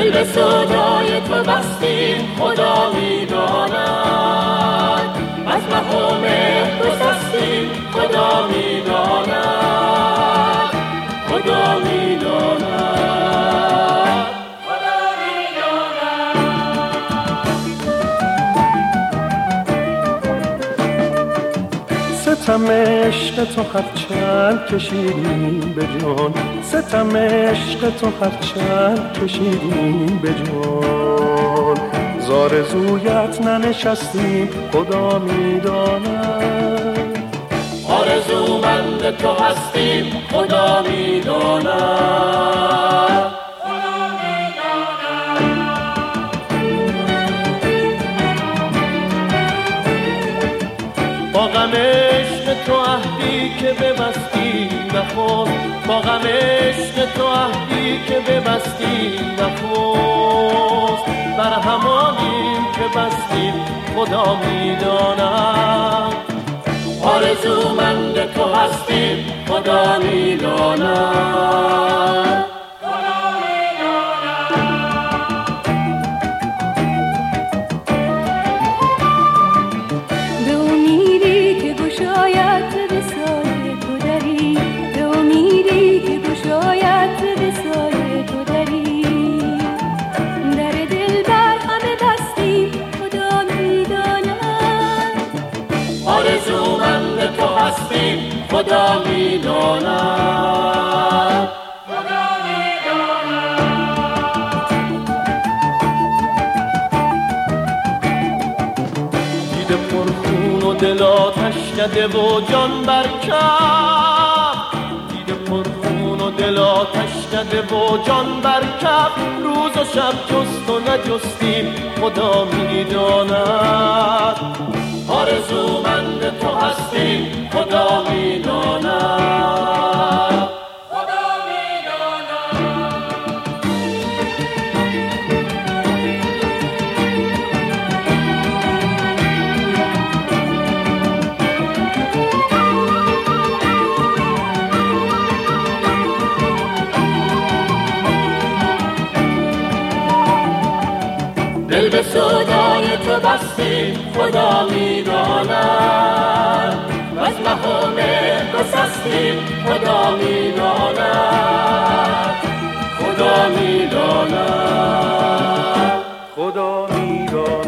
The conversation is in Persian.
دل به سودای تو بستیم خدا میداند، از مقام گسستیم خدا میداند، خدا میداند، خدا میداند. ستم عشق تو هرچند کشیدیم به جان، ستم عشق تو هرچند کشیدیم به جان، زارزویت ننشستیم خدا میداند، آرزومند تو هستیم خدا میداند، خدا میداند. با غم عشق تو عهدی که ببستیم نخست، با غم عشق تو عهدی که ببستیم نخست، بر همانیم که بستیم خدا میداند، آرزومند تو هستیم خدا میداند، خدا میداند. به امیدی که گشاید به سایه تو دری، به امیدی که گشاید به سایه تو دری، در دل بر همه بستیم خدا میداند، آرزومند تو هستیم خدا میداند، خدا میداند. دیده پرخون و دل آتش کده و جان برکف، دیده پرخون و دل آتش کده و جان برکف، روز و شب جست و نجستیم خدا میداند، آرزومند تو هستیم خدا میداند، خدا میداند. دل به سودای تو بستیم خدا میداند، و از مقام گسستیم خدا میداند، خدا میداند، خدا میداند.